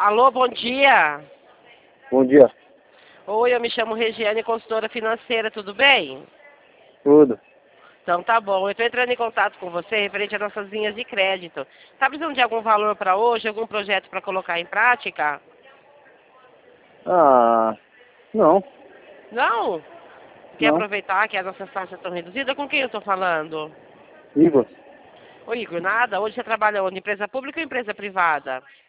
Alô, bom dia. Bom dia. Oi, eu me chamo Regiane, consultora financeira, tudo bem? Tudo. Então tá bom, eu estou entrando em contato com você referente às nossas linhas de crédito. Tá precisando de algum valor para hoje, algum projeto para colocar em prática? Ah, não, Não? Quer não. aproveitar que as nossas taxas estão reduzidas? Com quem eu estou falando? Igor, Ô Igor, nada, hoje você trabalha onde? Empresa pública ou empresa privada?